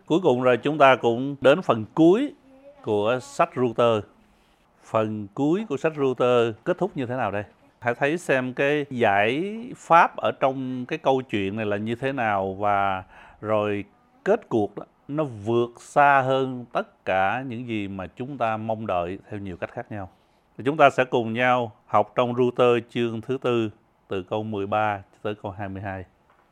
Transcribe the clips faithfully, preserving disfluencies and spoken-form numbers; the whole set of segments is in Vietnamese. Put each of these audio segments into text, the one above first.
Cuối cùng rồi chúng ta cũng đến phần cuối của sách Ruther. Phần cuối của sách Ruther kết thúc như thế nào đây? Hãy thấy xem cái giải pháp ở trong cái câu chuyện này là như thế nào, và rồi kết cuộc đó, nó vượt xa hơn tất cả những gì mà chúng ta mong đợi theo nhiều cách khác nhau. Thì chúng ta sẽ cùng nhau học trong Ruther chương thứ tư từ câu mười ba tới câu hai mươi hai.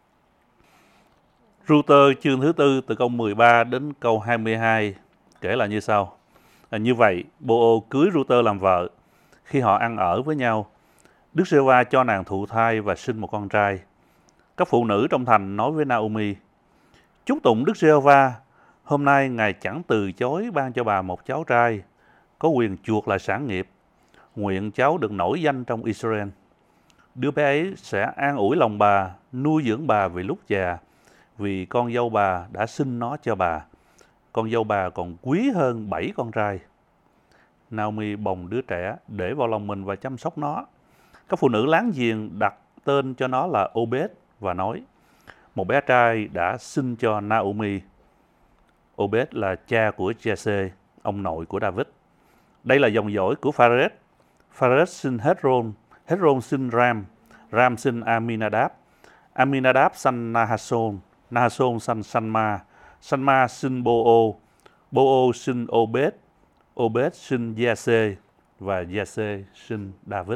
Ruther chương thứ tư từ câu mười ba đến câu hai mươi hai kể là như sau. À, như vậy, Bô-ô cưới Ruther làm vợ. Khi họ ăn ở với nhau, Đức Giê-hô-va cho nàng thụ thai và sinh một con trai. Các phụ nữ trong thành nói với Na-ô-mi: chúc tụng Đức Giê-hô-va, hôm nay Ngài chẳng từ chối ban cho bà một cháu trai, có quyền chuộc lại sản nghiệp. Nguyện cháu được nổi danh trong Israel. Đứa bé ấy sẽ an ủi lòng bà, nuôi dưỡng bà vì lúc già, vì con dâu bà đã sinh nó cho bà. Con dâu bà còn quý hơn bảy con trai. Na-ô-mi bồng đứa trẻ để vào lòng mình và chăm sóc nó. Các phụ nữ láng giềng đặt tên cho nó là Ô-bết và nói: một bé trai đã sinh cho Na-ô-mi. Ô-bết là cha của Giê-sê, ông nội của David. Đây là dòng dõi của Pha-rết. Pha-rết sinh Hét-rôn, Hét-rôn sinh Ram, Ram sinh Aminadab, Aminadab sinh Nahasôn, Nahasôn sinh Sanma, Sanma sinh Bô-ô, Bô-ô sinh Ô-bết, Ô-bết sinh Giê-sê và Giê-sê sinh David.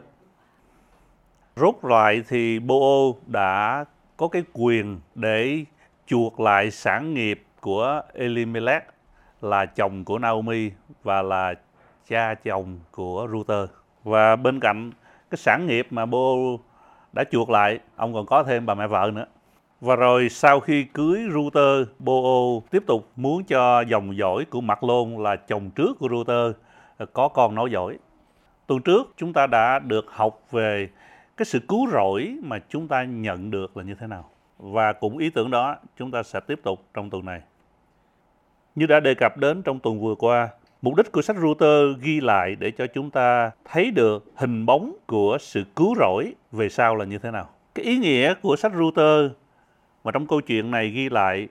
Rốt lại thì Bô-ô đã có cái quyền để chuộc lại sản nghiệp của Elimelech, là chồng của Na-ô-mi và là cha chồng của Ruther. Và bên cạnh cái sản nghiệp mà Bô-ô đã chuộc lại, ông còn có thêm bà mẹ vợ nữa. Và rồi sau khi cưới Ruther, Bô-ô tiếp tục muốn cho dòng dõi của Mặc-lôn là chồng trước của Ruther có con nối dõi. Tuần trước chúng ta đã được học về cái sự cứu rỗi mà chúng ta nhận được là như thế nào. Và cũng ý tưởng đó chúng ta sẽ tiếp tục trong tuần này. Như đã đề cập đến trong tuần vừa qua, mục đích của sách Ruther ghi lại để cho chúng ta thấy được hình bóng của sự cứu rỗi về sau là như thế nào. Cái ý nghĩa của sách Ruther mà trong câu chuyện này ghi lại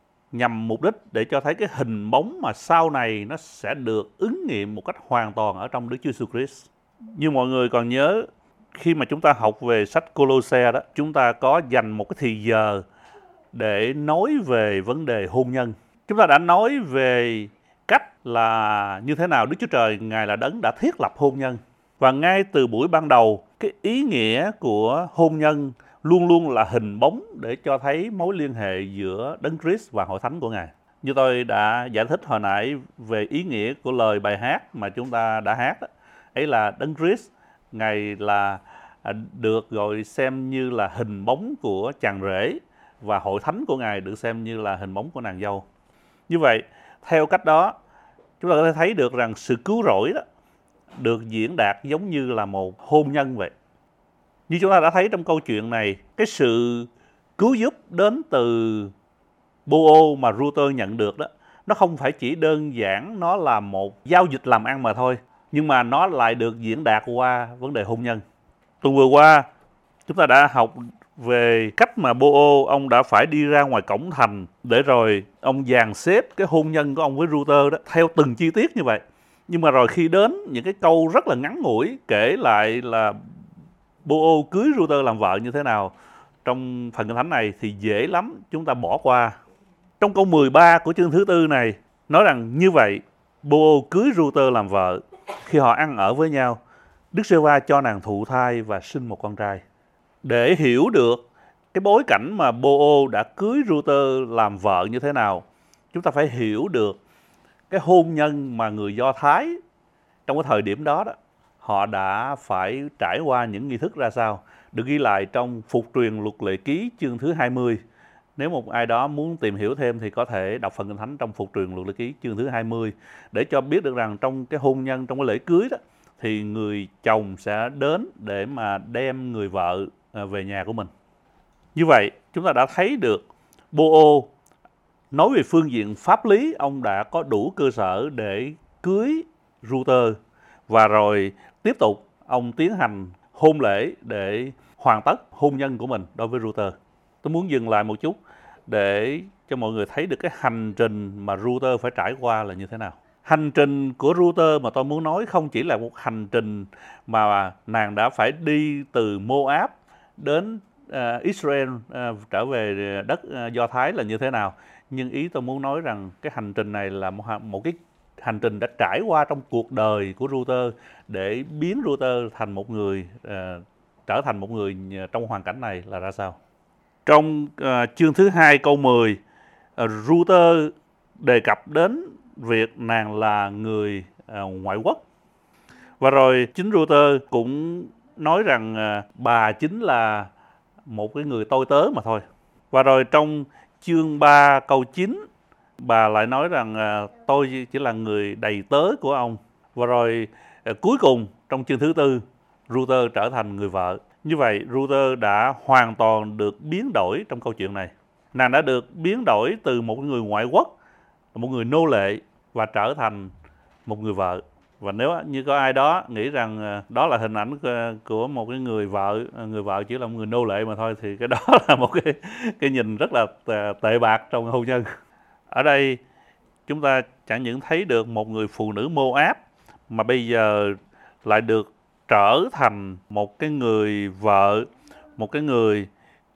nhằm mục đích để cho thấy cái hình bóng mà sau này nó sẽ được ứng nghiệm một cách hoàn toàn ở trong Đức Chúa Jesus Christ. Như mọi người còn nhớ, khi mà chúng ta học về sách Cô-lô-se đó, chúng ta có dành một cái thì giờ để nói về vấn đề hôn nhân. Chúng ta đã nói về cách là như thế nào Đức Chúa Trời Ngài là đấng đã thiết lập hôn nhân. Và ngay từ buổi ban đầu, cái ý nghĩa của hôn nhân luôn luôn là hình bóng để cho thấy mối liên hệ giữa Đấng Christ và hội thánh của Ngài. Như tôi đã giải thích hồi nãy về ý nghĩa của lời bài hát mà chúng ta đã hát đó, ấy là Đấng Christ Ngài là được gọi xem như là hình bóng của chàng rể, và hội thánh của Ngài được xem như là hình bóng của nàng dâu. Như vậy, theo cách đó, chúng ta có thể thấy được rằng sự cứu rỗi đó được diễn đạt giống như là một hôn nhân vậy. Như chúng ta đã thấy trong câu chuyện này, cái sự cứu giúp đến từ Bô-ô mà Ruther nhận được đó, nó không phải chỉ đơn giản nó là một giao dịch làm ăn mà thôi, nhưng mà nó lại được diễn đạt qua vấn đề hôn nhân. Tuần vừa qua, chúng ta đã học về cách mà Bô-ô ông đã phải đi ra ngoài cổng thành để rồi ông dàn xếp cái hôn nhân của ông với Ruther đó theo từng chi tiết như vậy. Nhưng mà rồi khi đến những cái câu rất là ngắn ngủi kể lại là Bô-ô cưới Ruther làm vợ như thế nào trong phần kinh thánh này thì dễ lắm chúng ta bỏ qua. Trong câu mười ba của chương thứ tư này nói rằng như vậy Bô-ô cưới Ruther làm vợ. Khi họ ăn ở với nhau, Đức Giê-hô-va cho nàng thụ thai và sinh một con trai. Để hiểu được cái bối cảnh mà Bô-ô đã cưới Ruther làm vợ như thế nào, chúng ta phải hiểu được cái hôn nhân mà người Do Thái trong cái thời điểm đó, đó họ đã phải trải qua những nghi thức ra sao, được ghi lại trong Phục truyền luật lệ ký chương thứ hai mươi. Nếu một ai đó muốn tìm hiểu thêm thì có thể đọc phần kinh thánh trong Phục truyền luật lệ ký chương thứ hai mươi để cho biết được rằng trong cái hôn nhân, trong cái lễ cưới đó, thì người chồng sẽ đến để mà đem người vợ về nhà của mình. Như vậy, chúng ta đã thấy được Bô-ô nói về phương diện pháp lý, ông đã có đủ cơ sở để cưới Ruther, và rồi tiếp tục ông tiến hành hôn lễ để hoàn tất hôn nhân của mình đối với Ruther. Tôi muốn dừng lại một chút để cho mọi người thấy được cái hành trình mà Ruther phải trải qua là như thế nào. Hành trình của Ruther mà tôi muốn nói không chỉ là một hành trình mà nàng đã phải đi từ Moab đến uh, Israel, uh, trở về đất uh, Do Thái là như thế nào. Nhưng ý tôi muốn nói rằng cái hành trình này là một, một cái hành trình đã trải qua trong cuộc đời của Ruther để biến Ruther thành một người, uh, trở thành một người trong hoàn cảnh này là ra sao. Trong uh, chương thứ hai câu mười, uh, Ruther đề cập đến việc nàng là người uh, ngoại quốc. Và rồi chính Ruther cũng nói rằng uh, bà chính là một cái người tôi tớ mà thôi. Và rồi trong chương ba câu chín, bà lại nói rằng uh, tôi chỉ là người đầy tớ của ông. Và rồi uh, cuối cùng trong chương thứ tư, Ruther trở thành người vợ. Như vậy Ruther đã hoàn toàn được biến đổi trong câu chuyện này. Nàng đã được biến đổi từ một người ngoại quốc, một người nô lệ và trở thành một người vợ. Và nếu như có ai đó nghĩ rằng đó là hình ảnh của một cái người vợ, người vợ chỉ là một người nô lệ mà thôi, thì cái đó là một cái, cái nhìn rất là tệ bạc trong hôn nhân. Ở đây chúng ta chẳng những thấy được một người phụ nữ Moab mà bây giờ lại được trở thành một cái người vợ, một cái người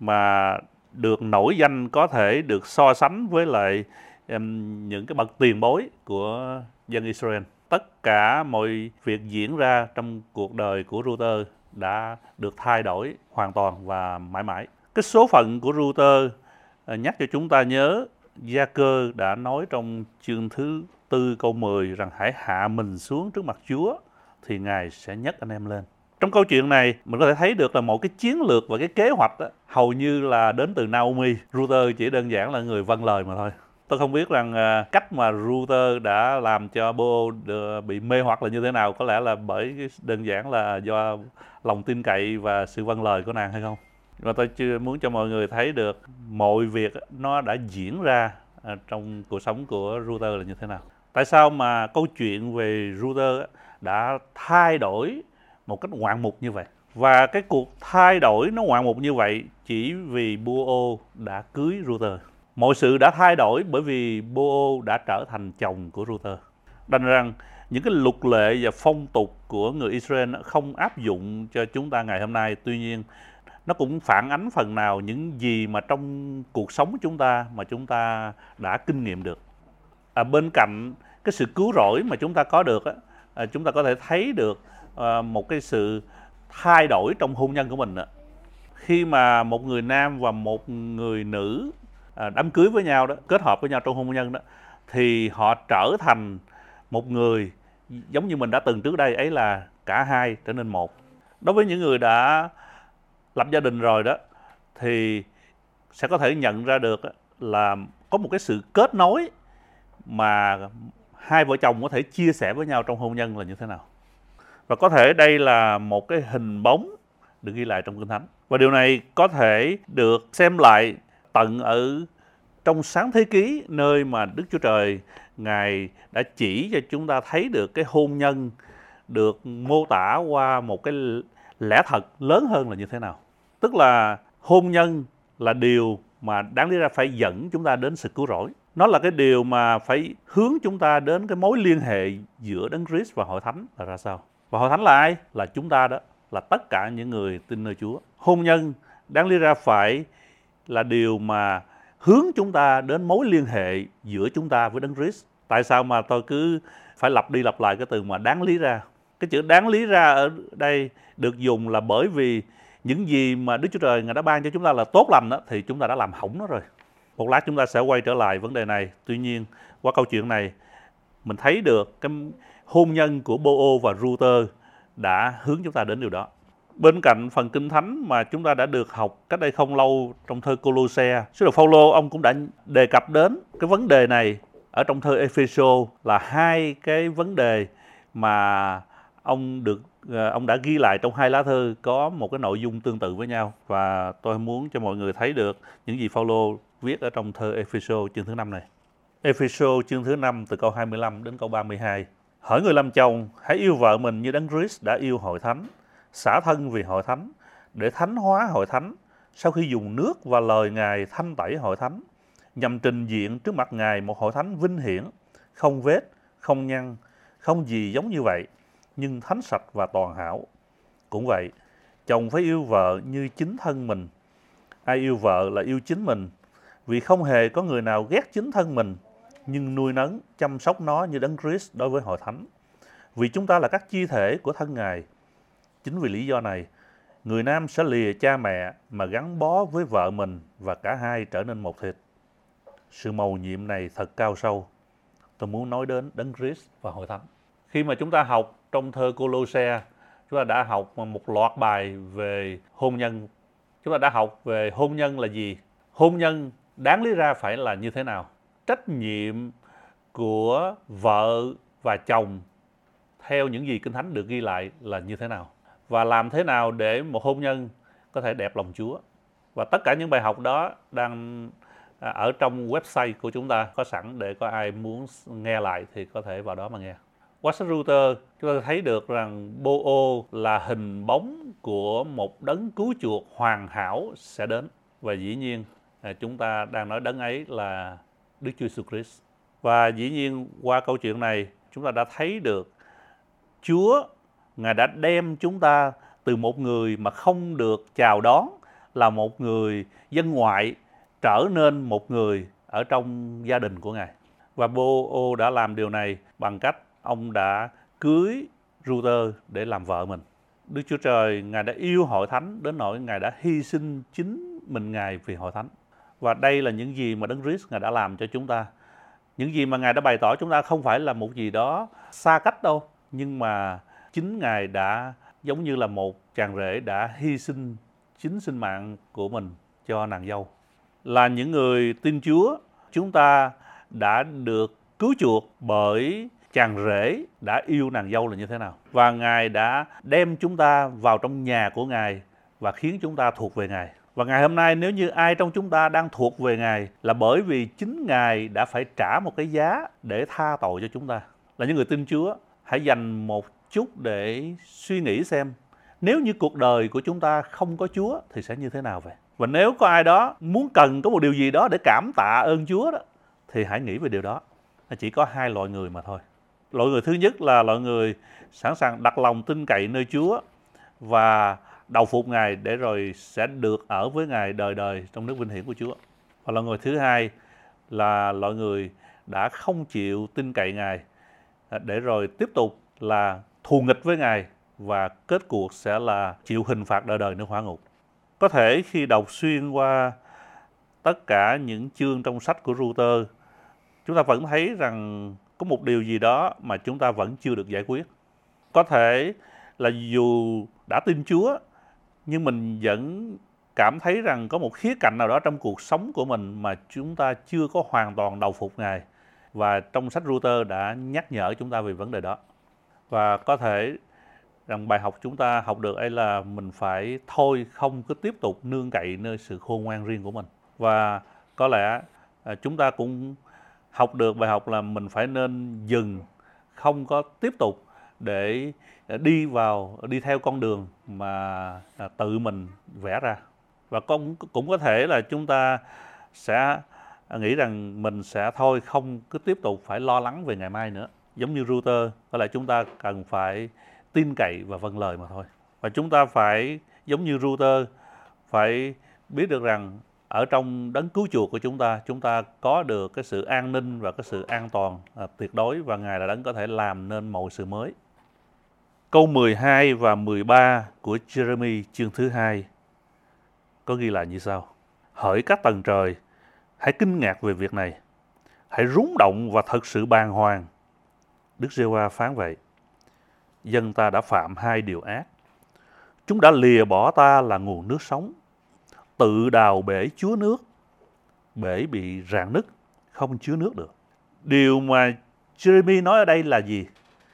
mà được nổi danh có thể được so sánh với lại um, những cái bậc tiền bối của dân Israel. Tất cả mọi việc diễn ra trong cuộc đời của Ruther đã được thay đổi hoàn toàn và mãi mãi. Cái số phận của Ruther uh, nhắc cho chúng ta nhớ Gia-cơ đã nói trong chương thứ tư câu mười rằng hãy hạ mình xuống trước mặt Chúa thì Ngài sẽ nhấc anh em lên. Trong câu chuyện này mình có thể thấy được là một cái chiến lược và cái kế hoạch đó, hầu như là đến từ Naomi. Ruther chỉ đơn giản là người vâng lời mà thôi. Tôi không biết rằng uh, cách mà Ruther đã làm cho Bô bị mê hoặc là như thế nào. Có lẽ là bởi đơn giản là do lòng tin cậy và sự vâng lời của nàng hay không. Và tôi chưa muốn cho mọi người thấy được mọi việc nó đã diễn ra uh, trong cuộc sống của Ruther là như thế nào. Tại sao mà câu chuyện về Ruther đã thay đổi một cách ngoạn mục như vậy? Và cái cuộc thay đổi nó ngoạn mục như vậy chỉ vì Bô-ô đã cưới Ruther. Mọi sự đã thay đổi bởi vì Bô-ô đã trở thành chồng của Ruther. Đành rằng những cái luật lệ và phong tục của người Israel không áp dụng cho chúng ta ngày hôm nay. Tuy nhiên nó cũng phản ánh phần nào những gì mà trong cuộc sống của chúng ta mà chúng ta đã kinh nghiệm được. À, bên cạnh cái sự cứu rỗi mà chúng ta có được á, à, chúng ta có thể thấy được à, một cái sự thay đổi trong hôn nhân của mình á. Khi mà một người nam và một người nữ à, đám cưới với nhau đó, kết hợp với nhau trong hôn nhân đó, thì họ trở thành một người giống như mình đã từng trước đây, ấy là cả hai trở nên một. Đối với những người đã lập gia đình rồi đó thì sẽ có thể nhận ra được là có một cái sự kết nối mà hai vợ chồng có thể chia sẻ với nhau trong hôn nhân là như thế nào. Và có thể đây là một cái hình bóng được ghi lại trong Kinh Thánh. Và điều này có thể được xem lại tận ở trong Sáng Thế Ký, nơi mà Đức Chúa Trời Ngài đã chỉ cho chúng ta thấy được cái hôn nhân được mô tả qua một cái lẽ thật lớn hơn là như thế nào. Tức là hôn nhân là điều mà đáng lý ra phải dẫn chúng ta đến sự cứu rỗi. Nó là cái điều mà phải hướng chúng ta đến cái mối liên hệ giữa Đấng Christ và Hội Thánh là ra sao. Và Hội Thánh là ai? Là chúng ta đó, là tất cả những người tin nơi Chúa. Hôn nhân đáng lý ra phải là điều mà hướng chúng ta đến mối liên hệ giữa chúng ta với Đấng Christ. Tại sao mà tôi cứ phải lặp đi lặp lại cái từ mà đáng lý ra? Cái chữ đáng lý ra ở đây được dùng là bởi vì những gì mà Đức Chúa Trời Ngài đã ban cho chúng ta là tốt lành đó, thì chúng ta đã làm hỏng nó rồi. Một lát chúng ta sẽ quay trở lại vấn đề này. Tuy nhiên qua câu chuyện này mình thấy được cái hôn nhân của Bô-ô và Ruther đã hướng chúng ta đến điều đó. Bên cạnh phần Kinh Thánh mà chúng ta đã được học cách đây không lâu trong thơ Cô-lô-se, sứ đồ Phao-lô ông cũng đã đề cập đến cái vấn đề này ở trong thơ Ê-phê-sô, là hai cái vấn đề mà ông được ông đã ghi lại trong hai lá thư có một cái nội dung tương tự với nhau. Và tôi muốn cho mọi người thấy được những gì Phao-lô viết ở trong thơ Ê-phê-sô chương thứ năm này. Ê-phê-sô chương thứ năm từ câu hai mươi lăm đến câu ba mươi hai. Hỡi người làm chồng, hãy yêu vợ mình như Đấng Christ đã yêu Hội Thánh, xả thân vì Hội Thánh, để thánh hóa Hội Thánh, sau khi dùng nước và lời Ngài thanh tẩy Hội Thánh, nhằm trình diện trước mặt Ngài một hội thánh vinh hiển, không vết, không nhăn, không gì giống như vậy, nhưng thánh sạch và toàn hảo. Cũng vậy, chồng phải yêu vợ như chính thân mình. Ai yêu vợ là yêu chính mình, vì không hề có người nào ghét chính thân mình, nhưng nuôi nấng, chăm sóc nó như Đấng Christ đối với hội thánh. Vì chúng ta là các chi thể của thân Ngài. Chính vì lý do này, người nam sẽ lìa cha mẹ mà gắn bó với vợ mình và cả hai trở nên một thịt. Sự mầu nhiệm này thật cao sâu. Tôi muốn nói đến Đấng Christ và hội thánh. Khi mà chúng ta học trong thơ Cô-lô-se, chúng ta đã học một loạt bài về hôn nhân. Chúng ta đã học về hôn nhân là gì? Hôn nhân đáng lý ra phải là như thế nào? Trách nhiệm của vợ và chồng theo những gì Kinh Thánh được ghi lại là như thế nào? Và làm thế nào để một hôn nhân có thể đẹp lòng Chúa? Và tất cả những bài học đó đang ở trong website của chúng ta có sẵn, để có ai muốn nghe lại thì có thể vào đó mà nghe. Qua sách Ruther, chúng ta thấy được rằng Bô-ô là hình bóng của một đấng cứu chuộc hoàn hảo sẽ đến. Và dĩ nhiên chúng ta đang nói đấng ấy là Đức Chúa Jesus Christ. Và dĩ nhiên qua câu chuyện này chúng ta đã thấy được Chúa, Ngài đã đem chúng ta từ một người mà không được chào đón, là một người dân ngoại, trở nên một người ở trong gia đình của Ngài. Và Bô-ô đã làm điều này bằng cách ông đã cưới Ruther để làm vợ mình. Đức Chúa Trời, Ngài đã yêu hội thánh đến nỗi Ngài đã hy sinh chính mình Ngài vì hội thánh. Và đây là những gì mà Đấng Christ Ngài đã làm cho chúng ta. Những gì mà Ngài đã bày tỏ chúng ta không phải là một gì đó xa cách đâu, nhưng mà chính Ngài đã giống như là một chàng rể đã hy sinh chính sinh mạng của mình cho nàng dâu. Là những người tin Chúa, chúng ta đã được cứu chuộc bởi chàng rể đã yêu nàng dâu là như thế nào. Và Ngài đã đem chúng ta vào trong nhà của Ngài và khiến chúng ta thuộc về Ngài. Và ngày hôm nay nếu như ai trong chúng ta đang thuộc về Ngài là bởi vì chính Ngài đã phải trả một cái giá để tha tội cho chúng ta. Là những người tin Chúa, hãy dành một chút để suy nghĩ xem nếu như cuộc đời của chúng ta không có Chúa thì sẽ như thế nào vậy? Và nếu có ai đó muốn cần có một điều gì đó để cảm tạ ơn Chúa đó, thì hãy nghĩ về điều đó. Chỉ có hai loại người mà thôi. Loại người thứ nhất là loại người sẵn sàng đặt lòng tin cậy nơi Chúa và đầu phục Ngài để rồi sẽ được ở với Ngài đời đời trong nước vinh hiển của Chúa. Và loại người thứ hai là loại người đã không chịu tin cậy Ngài để rồi tiếp tục là thù nghịch với Ngài và kết cuộc sẽ là chịu hình phạt đời đời nơi hỏa ngục. Có thể khi đọc xuyên qua tất cả những chương trong sách của Ruther, chúng ta vẫn thấy rằng có một điều gì đó mà chúng ta vẫn chưa được giải quyết. Có thể là dù đã tin Chúa, nhưng mình vẫn cảm thấy rằng có một khía cạnh nào đó trong cuộc sống của mình mà chúng ta chưa có hoàn toàn đầu phục Ngài. Và trong sách Ruther đã nhắc nhở chúng ta về vấn đề đó. Và có thể rằng bài học chúng ta học được ấy là mình phải thôi không cứ tiếp tục nương cậy nơi sự khôn ngoan riêng của mình. Và có lẽ chúng ta cũng học được bài học là mình phải nên dừng, không có tiếp tục để đi vào đi theo con đường mà tự mình vẽ ra. Và cũng cũng có thể là chúng ta sẽ nghĩ rằng mình sẽ thôi không cứ tiếp tục phải lo lắng về ngày mai nữa. Giống như Ruther, có lẽ chúng ta cần phải tin cậy và vâng lời mà thôi. Và chúng ta phải giống như Ruther, phải biết được rằng ở trong đấng cứu chuộc của chúng ta, chúng ta có được cái sự an ninh và cái sự an toàn à, tuyệt đối, và Ngài là đấng có thể làm nên mọi sự mới. Câu mười hai và mười ba của Jeremy chương thứ hai có ghi lại như sau: hỡi các tầng trời, hãy kinh ngạc về việc này, hãy rúng động và thật sự bàng hoàng. Đức Giê-hô-va phán vậy: dân ta đã phạm hai điều ác. Chúng đã lìa bỏ ta là nguồn nước sống, tự đào bể chứa nước, bể bị rạn nứt, không chứa nước được. Điều mà Jeremy nói ở đây là gì?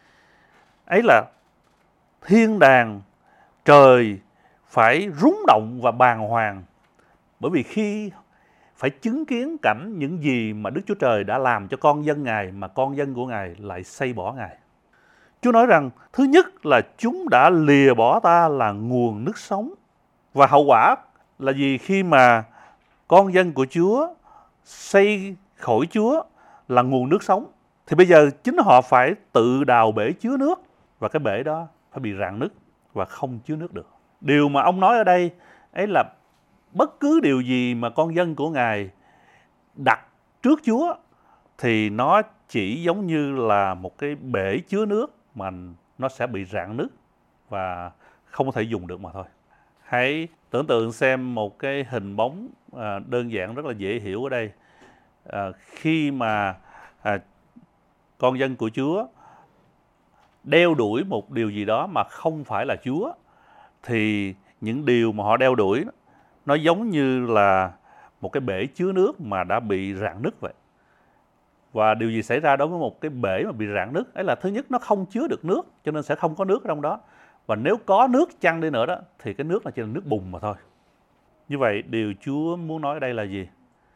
Ấy là thiên đàng, trời phải rúng động và bàng hoàng, bởi vì khi phải chứng kiến cảnh những gì mà Đức Chúa Trời đã làm cho con dân Ngài, mà con dân của Ngài lại xây bỏ Ngài. Chúa nói rằng thứ nhất là chúng đã lìa bỏ ta là nguồn nước sống. Và hậu quả là gì khi mà con dân của Chúa xây khỏi Chúa là nguồn nước sống, thì bây giờ chính họ phải tự đào bể chứa nước, và cái bể đó phải bị rạn nứt và không chứa nước được. Điều mà ông nói ở đây ấy là bất cứ điều gì mà con dân của Ngài đặt trước Chúa thì nó chỉ giống như là một cái bể chứa nước mà nó sẽ bị rạn nứt và không có thể dùng được mà thôi. Hãy tưởng tượng xem một cái hình bóng à, đơn giản rất là dễ hiểu ở đây. À, khi mà à, con dân của Chúa đeo đuổi một điều gì đó mà không phải là Chúa, thì những điều mà họ đeo đuổi nó giống như là một cái bể chứa nước mà đã bị rạn nứt vậy. Và điều gì xảy ra đối với một cái bể mà bị rạn nứt ấy là thứ nhất, nó không chứa được nước, cho nên sẽ không có nước ở trong đó. Và nếu có nước chăng đi nữa đó thì cái nước là chỉ là nước bùn mà thôi. Như vậy điều Chúa muốn nói ở đây là gì?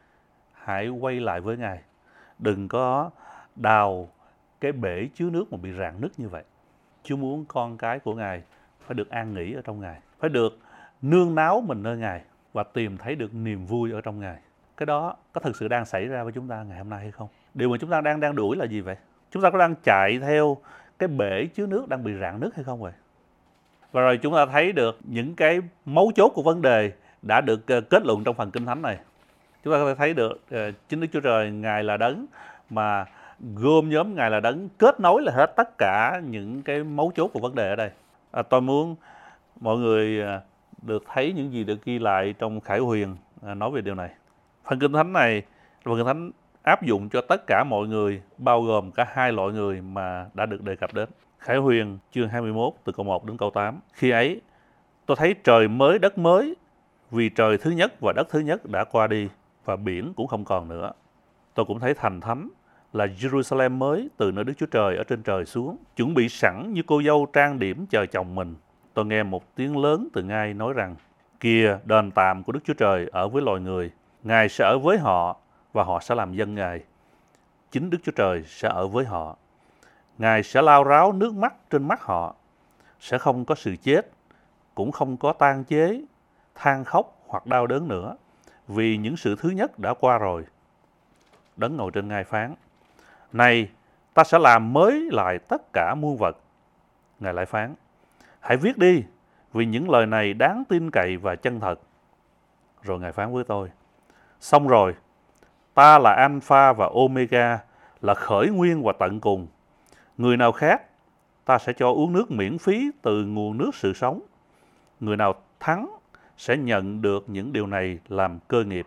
Hãy quay lại với Ngài. Đừng có đào cái bể chứa nước mà bị rạn nứt như vậy. Chúa muốn con cái của Ngài phải được an nghỉ ở trong Ngài, phải được nương náu mình nơi Ngài và tìm thấy được niềm vui ở trong Ngài. Cái đó có thực sự đang xảy ra với chúng ta ngày hôm nay hay không? Điều mà chúng ta đang đang đuổi là gì vậy? Chúng ta có đang chạy theo cái bể chứa nước đang bị rạn nứt hay không vậy? Và rồi chúng ta thấy được những cái mấu chốt của vấn đề đã được kết luận trong phần Kinh Thánh này. Chúng ta có thể thấy được uh, chính Đức Chúa Trời Ngài là đấng mà gom nhóm, Ngài là đấng kết nối là hết tất cả những cái mấu chốt của vấn đề ở đây. À, tôi muốn mọi người uh, được thấy những gì được ghi lại trong Khải Huyền uh, nói về điều này. Phần Kinh Thánh này, phần Kinh Thánh áp dụng cho tất cả mọi người, bao gồm cả hai loại người mà đã được đề cập đến. Khải Huyền chương hai mươi mốt từ câu một đến câu tám. Khi ấy, tôi thấy trời mới đất mới, vì trời thứ nhất và đất thứ nhất đã qua đi, và biển cũng không còn nữa. Tôi cũng thấy thành thánh là Jerusalem mới từ nơi Đức Chúa Trời ở trên trời xuống, chuẩn bị sẵn như cô dâu trang điểm chờ chồng mình. Tôi nghe một tiếng lớn từ Ngài nói rằng: kìa, đền tạm của Đức Chúa Trời ở với loài người, Ngài sẽ ở với họ và họ sẽ làm dân Ngài. Chính Đức Chúa Trời sẽ ở với họ. Ngài sẽ lau ráo nước mắt trên mắt họ. Sẽ không có sự chết, cũng không có tang chế, than khóc hoặc đau đớn nữa, vì những sự thứ nhất đã qua rồi. Đấng ngồi trên ngai phán: này, ta sẽ làm mới lại tất cả muôn vật. Ngài lại phán: hãy viết đi, vì những lời này đáng tin cậy và chân thật. Rồi Ngài phán với tôi: xong rồi, ta là Alpha và Omega, là khởi nguyên và tận cùng. Người nào khác, ta sẽ cho uống nước miễn phí từ nguồn nước sự sống. Người nào thắng sẽ nhận được những điều này làm cơ nghiệp.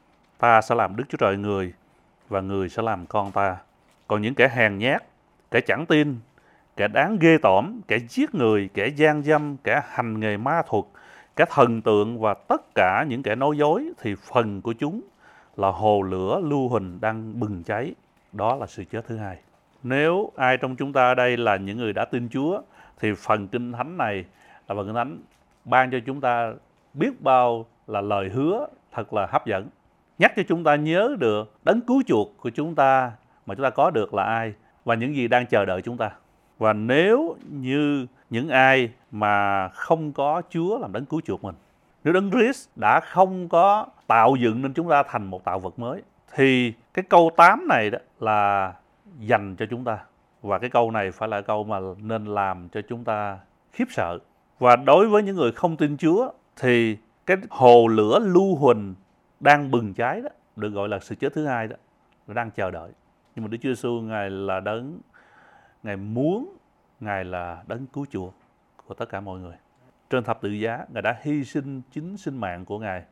Ta sẽ làm Đức Chúa Trời người, và người sẽ làm con ta. Còn những kẻ hèn nhát, kẻ chẳng tin, kẻ đáng ghê tởm, kẻ giết người, kẻ gian dâm, kẻ hành nghề ma thuật, kẻ thần tượng và tất cả những kẻ nói dối, thì phần của chúng là hồ lửa lưu huỳnh đang bừng cháy. Đó là sự chết thứ hai. Nếu ai trong chúng ta ở đây là những người đã tin Chúa, thì phần Kinh Thánh này là phần Kinh Thánh ban cho chúng ta biết bao là lời hứa thật là hấp dẫn. Nhắc cho chúng ta nhớ được đấng cứu chuộc của chúng ta mà chúng ta có được là ai và những gì đang chờ đợi chúng ta. Và nếu như những ai mà không có Chúa làm đấng cứu chuộc mình, nếu đấng Christ đã không có tạo dựng nên chúng ta thành một tạo vật mới, thì cái câu tám này đó là dành cho chúng ta. Và cái câu này phải là câu mà nên làm cho chúng ta khiếp sợ. Và đối với những người không tin Chúa thì cái hồ lửa lưu huỳnh đang bừng cháy đó, được gọi là sự chết thứ hai đó, nó đang chờ đợi. Nhưng mà Đức Chúa Giêsu Ngài là đấng, Ngài muốn, Ngài là đấng cứu chuộc của tất cả mọi người. Trên thập tự giá, Ngài đã hy sinh chính sinh mạng của Ngài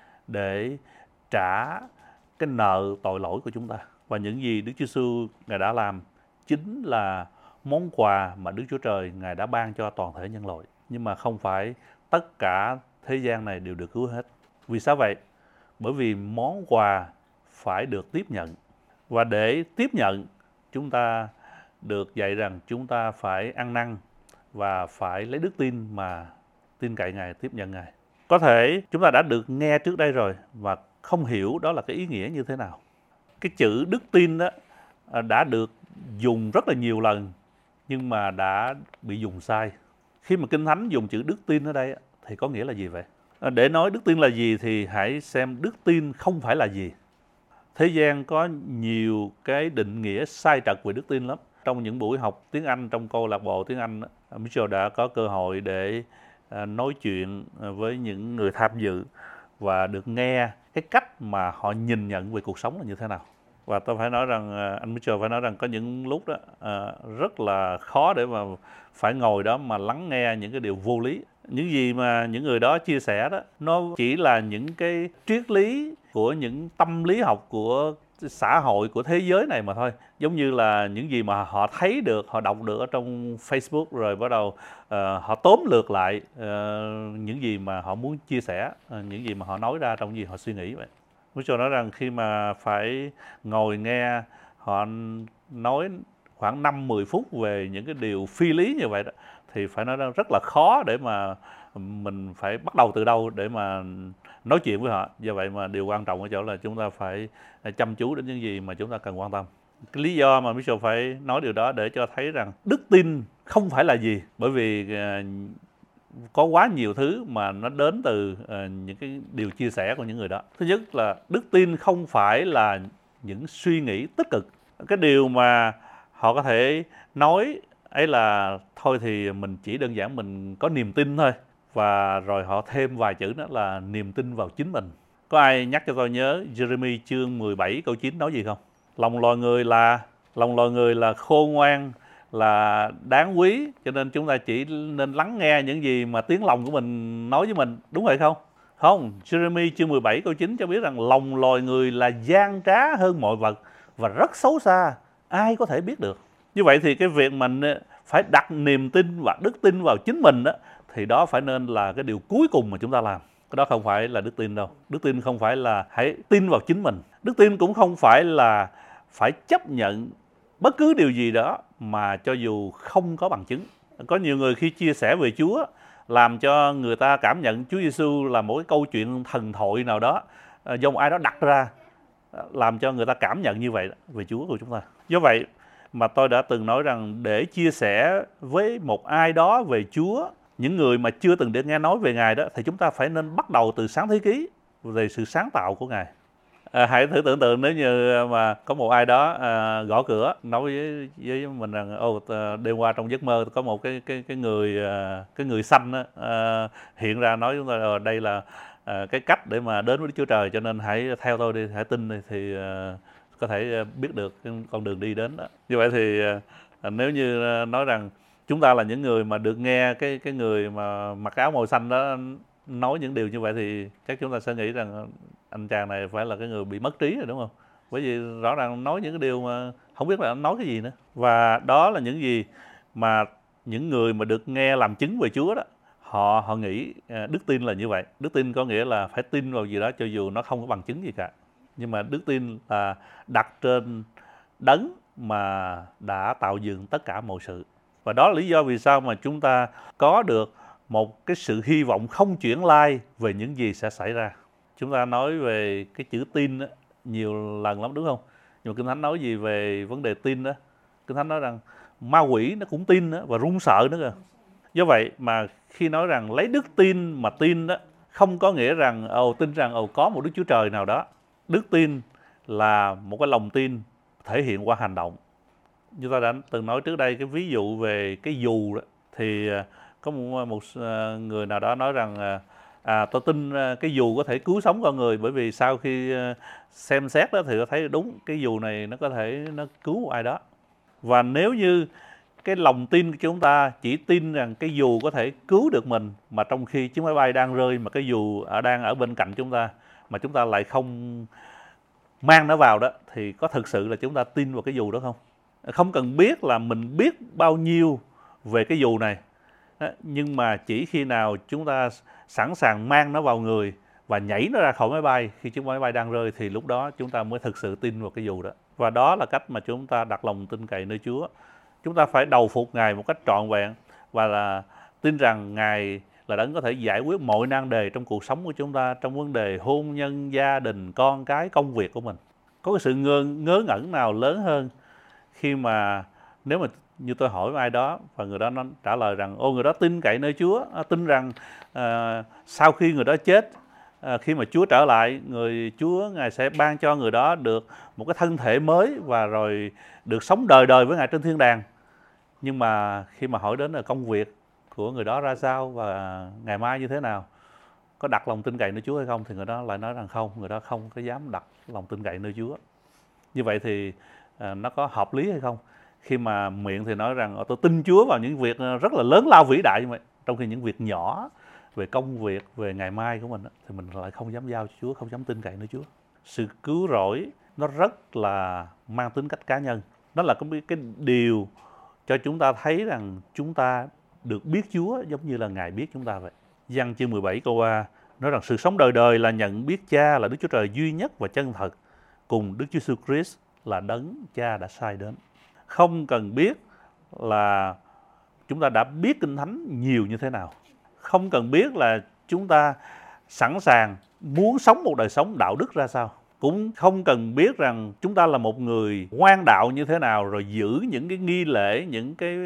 để trả cái nợ tội lỗi của chúng ta. Và những gì Đức Chúa Giêsu Ngài đã làm chính là món quà mà Đức Chúa Trời Ngài đã ban cho toàn thể nhân loại. Nhưng mà không phải tất cả thế gian này đều được cứu hết. Vì sao vậy? Bởi vì món quà phải được tiếp nhận. Và để tiếp nhận, chúng ta được dạy rằng chúng ta phải ăn năn và phải lấy đức tin mà tin cậy Ngài, tiếp nhận Ngài. Có thể chúng ta đã được nghe trước đây rồi và không hiểu đó là cái ý nghĩa như thế nào. Cái chữ đức tin đó đã được dùng rất là nhiều lần nhưng mà đã bị dùng sai. Khi mà Kinh Thánh dùng chữ đức tin ở đây thì có nghĩa là gì vậy? Để nói đức tin là gì thì hãy xem đức tin không phải là gì. Thế gian có nhiều cái định nghĩa sai trật về đức tin lắm. Trong những buổi học tiếng Anh trong câu lạc bộ tiếng Anh, Mitchell đã có cơ hội để nói chuyện với những người tham dự và được nghe cái cách mà họ nhìn nhận về cuộc sống là như thế nào. Và tôi phải nói rằng, anh Mitchell phải nói rằng có những lúc đó rất là khó để mà phải ngồi đó mà lắng nghe những cái điều vô lý. Những gì mà những người đó chia sẻ đó, nó chỉ là những cái triết lý của những tâm lý học của xã hội, của thế giới này mà thôi. Giống như là những gì mà họ thấy được, họ đọc được ở trong Facebook, rồi bắt đầu uh, họ tóm lược lại uh, những gì mà họ muốn chia sẻ, uh, những gì mà họ nói ra trong những gì họ suy nghĩ vậy. Muốn cho nói rằng khi mà phải ngồi nghe họ nói khoảng năm mười phút về những cái điều phi lý như vậy đó, thì phải nói rằng rất là khó để mà mình phải bắt đầu từ đâu để mà nói chuyện với họ. Do vậy mà điều quan trọng ở chỗ là chúng ta phải chăm chú đến những gì mà chúng ta cần quan tâm. Cái lý do mà Mitchell phải nói điều đó để cho thấy rằng đức tin không phải là gì, bởi vì có quá nhiều thứ mà nó đến từ những cái điều chia sẻ của những người đó. Thứ nhất là đức tin không phải là những suy nghĩ tích cực. Cái điều mà họ có thể nói ấy là thôi thì mình chỉ đơn giản mình có niềm tin thôi, và rồi họ thêm vài chữ đó là niềm tin vào chính mình. Có ai nhắc cho tôi nhớ Jeremy chương mười bảy câu chín nói gì không? Lòng loài người là lòng loài người là khôn ngoan, là đáng quý, cho nên chúng ta chỉ nên lắng nghe những gì mà tiếng lòng của mình nói với mình, đúng vậy không? Không, Jeremy chương mười bảy câu chín cho biết rằng lòng loài người là gian trá hơn mọi vật và rất xấu xa, ai có thể biết được. Như vậy thì cái việc mình phải đặt niềm tin và đức tin vào chính mình đó, thì đó phải nên là cái điều cuối cùng mà chúng ta làm. Cái đó không phải là đức tin đâu. Đức tin không phải là hãy tin vào chính mình. Đức tin cũng không phải là phải chấp nhận bất cứ điều gì đó mà cho dù không có bằng chứng. Có nhiều người khi chia sẻ về Chúa làm cho người ta cảm nhận Chúa Giêsu là một cái câu chuyện thần thoại nào đó do một ai đó đặt ra, làm cho người ta cảm nhận như vậy về Chúa của chúng ta. Do vậy mà tôi đã từng nói rằng để chia sẻ với một ai đó về Chúa, những người mà chưa từng được nghe nói về Ngài đó, thì chúng ta phải nên bắt đầu từ Sáng Thế Ký, về sự sáng tạo của Ngài. À, hãy thử tưởng tượng nếu như mà có một ai đó à, gõ cửa nói với, với mình rằng ô đêm qua trong giấc mơ có một cái cái cái người à, cái người xanh á, à, hiện ra nói chúng ta à, đây là à, cái cách để mà đến với Đức Chúa Trời, cho nên hãy theo tôi đi, hãy tin đi, thì à, có thể biết được cái con đường đi đến đó. Như vậy thì à, nếu như nói rằng chúng ta là những người mà được nghe cái cái người mà mặc áo màu xanh đó nói những điều như vậy, thì chắc chúng ta sẽ nghĩ rằng anh chàng này phải là cái người bị mất trí rồi, đúng không? Bởi vì rõ ràng nói những cái điều mà không biết là anh nói cái gì nữa. Và đó là những gì mà những người mà được nghe làm chứng về Chúa đó, họ họ nghĩ đức tin là như vậy. Đức tin có nghĩa là phải tin vào gì đó cho dù nó không có bằng chứng gì cả. Nhưng mà đức tin là đặt trên đấng mà đã tạo dựng tất cả mọi sự. Và đó là lý do vì sao mà chúng ta có được một cái sự hy vọng không chuyển lai về những gì sẽ xảy ra. Chúng ta nói về cái chữ tin đó, nhiều lần lắm, đúng không? Nhưng mà Kinh Thánh nói gì về vấn đề tin đó? Kinh Thánh nói rằng ma quỷ nó cũng tin đó, và run sợ nữa kìa. Do vậy mà khi nói rằng lấy đức tin mà tin đó, không có nghĩa rằng ồ tin rằng ồ có một Đức Chúa Trời nào đó. Đức tin là một cái lòng tin thể hiện qua hành động. Như ta đã từng nói trước đây cái ví dụ về cái dù đó, thì có một, một người nào đó nói rằng à, tôi tin cái dù có thể cứu sống con người, bởi vì sau khi xem xét đó thì tôi thấy đúng cái dù này nó có thể nó cứu một ai đó. Và nếu như cái lòng tin của chúng ta chỉ tin rằng cái dù có thể cứu được mình, mà trong khi chiếc máy bay đang rơi mà cái dù ở đang ở bên cạnh chúng ta mà chúng ta lại không mang nó vào đó, thì có thực sự là chúng ta tin vào cái dù đó không? Không cần biết là mình biết bao nhiêu về cái dù này, nhưng mà chỉ khi nào chúng ta sẵn sàng mang nó vào người và nhảy nó ra khỏi máy bay khi chiếc máy bay đang rơi, thì lúc đó chúng ta mới thực sự tin vào cái dù đó. Và đó là cách mà chúng ta đặt lòng tin cậy nơi Chúa. Chúng ta phải đầu phục Ngài một cách trọn vẹn, và là tin rằng Ngài là đấng có thể giải quyết mọi nan đề trong cuộc sống của chúng ta, trong vấn đề hôn nhân, gia đình, con cái, công việc của mình. Có cái sự ngơ, ngớ ngẩn nào lớn hơn khi mà nếu mà như tôi hỏi ai đó và người đó nó trả lời rằng ô người đó tin cậy nơi Chúa, tin rằng uh, sau khi người đó chết À, khi mà Chúa trở lại, người Chúa Ngài sẽ ban cho người đó được một cái thân thể mới và rồi được sống đời đời với Ngài trên thiên đàng. Nhưng mà khi mà hỏi đến là công việc của người đó ra sao và ngày mai như thế nào, có đặt lòng tin cậy nơi Chúa hay không, thì người đó lại nói rằng không, người đó không có dám đặt lòng tin cậy nơi Chúa. Như vậy thì à, nó có hợp lý hay không? Khi mà miệng thì nói rằng tôi tin Chúa vào những việc rất là lớn lao vĩ đại như vậy, trong khi những việc nhỏ về công việc, về ngày mai của mình thì mình lại không dám giao cho Chúa, không dám tin cậy nơi Chúa. Sự cứu rỗi nó rất là mang tính cách cá nhân. Nó là cái, cái điều cho chúng ta thấy rằng chúng ta được biết Chúa giống như là Ngài biết chúng ta vậy. Giăng chương mười bảy câu ba nói rằng sự sống đời đời là nhận biết Cha là Đức Chúa Trời duy nhất và chân thật, cùng Đức Chúa Jesus Christ là đấng Cha đã sai đến. Không cần biết là chúng ta đã biết Kinh Thánh nhiều như thế nào. Không cần biết là chúng ta sẵn sàng muốn sống một đời sống đạo đức ra sao. Cũng không cần biết rằng chúng ta là một người ngoan đạo như thế nào, rồi giữ những cái nghi lễ, những cái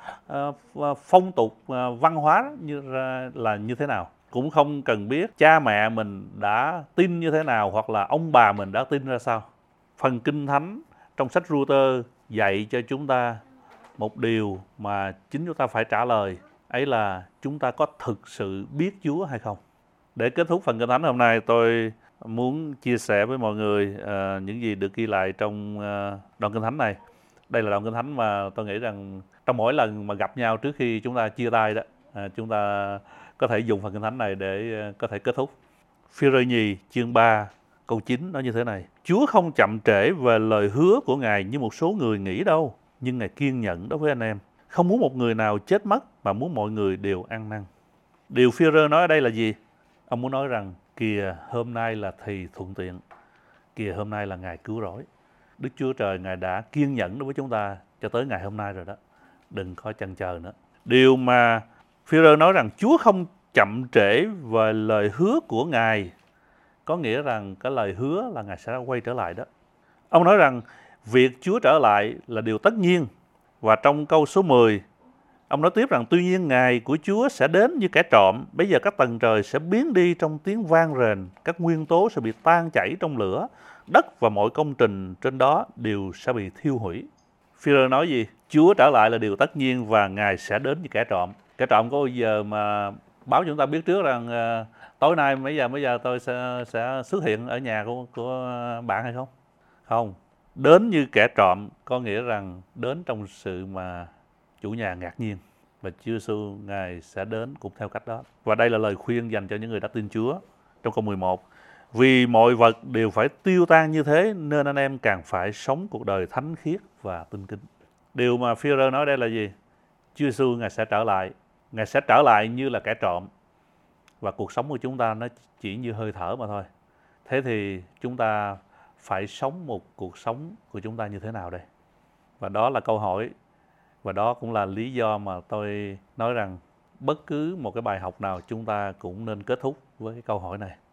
uh, phong tục uh, văn hóa như uh, là như thế nào. Cũng không cần biết cha mẹ mình đã tin như thế nào, hoặc là ông bà mình đã tin ra sao. Phần Kinh Thánh trong sách Ruther dạy cho chúng ta một điều mà chính chúng ta phải trả lời, ấy là chúng ta có thực sự biết Chúa hay không. Để kết thúc phần Kinh Thánh hôm nay, tôi muốn chia sẻ với mọi người uh, những gì được ghi lại trong uh, đoạn Kinh Thánh này. Đây là đoạn Kinh Thánh mà tôi nghĩ rằng trong mỗi lần mà gặp nhau trước khi chúng ta chia tay đó, uh, chúng ta có thể dùng phần Kinh Thánh này để uh, có thể kết thúc. Phi-rơ nhì chương ba câu chín nói như thế này: Chúa không chậm trễ về lời hứa của Ngài như một số người nghĩ đâu, nhưng Ngài kiên nhẫn đối với anh em, không muốn một người nào chết mất mà muốn mọi người đều ăn năn. Điều Phi-rơ nói ở đây là gì? Ông muốn nói rằng kìa hôm nay là thì thuận tiện, kìa hôm nay là ngày cứu rỗi. Đức Chúa Trời Ngài đã kiên nhẫn đối với chúng ta cho tới ngày hôm nay rồi đó, đừng có chần chờ nữa. Điều mà Phi-rơ nói rằng Chúa không chậm trễ về lời hứa của Ngài, có nghĩa rằng cái lời hứa là Ngài sẽ quay trở lại đó. Ông nói rằng việc Chúa trở lại là điều tất nhiên. Và trong câu số mười, ông nói tiếp rằng tuy nhiên ngày của Chúa sẽ đến như kẻ trộm. Bây giờ các tầng trời sẽ biến đi trong tiếng vang rền, các nguyên tố sẽ bị tan chảy trong lửa, đất và mọi công trình trên đó đều sẽ bị thiêu hủy. Phi-rơ nói gì? Chúa trở lại là điều tất nhiên và Ngài sẽ đến như kẻ trộm. Kẻ trộm có bao giờ mà báo chúng ta biết trước rằng uh, tối nay mấy giờ mấy giờ tôi sẽ, sẽ xuất hiện ở nhà của, của bạn hay không? Không. Đến như kẻ trộm có nghĩa rằng đến trong sự mà chủ nhà ngạc nhiên, và Chúa Giêsu Ngài sẽ đến cũng theo cách đó. Và đây là lời khuyên dành cho những người đã tin Chúa trong câu mười một. Vì mọi vật đều phải tiêu tan như thế, nên anh em càng phải sống cuộc đời thánh khiết và tinh kính. Điều mà Phi-rơ nói đây là gì? Chúa Giêsu Ngài sẽ trở lại. Ngài sẽ trở lại như là kẻ trộm. Và cuộc sống của chúng ta nó chỉ như hơi thở mà thôi. Thế thì chúng ta phải sống một cuộc sống của chúng ta như thế nào đây? Và đó là câu hỏi. Và đó cũng là lý do mà tôi nói rằng bất cứ một cái bài học nào chúng ta cũng nên kết thúc với cái câu hỏi này.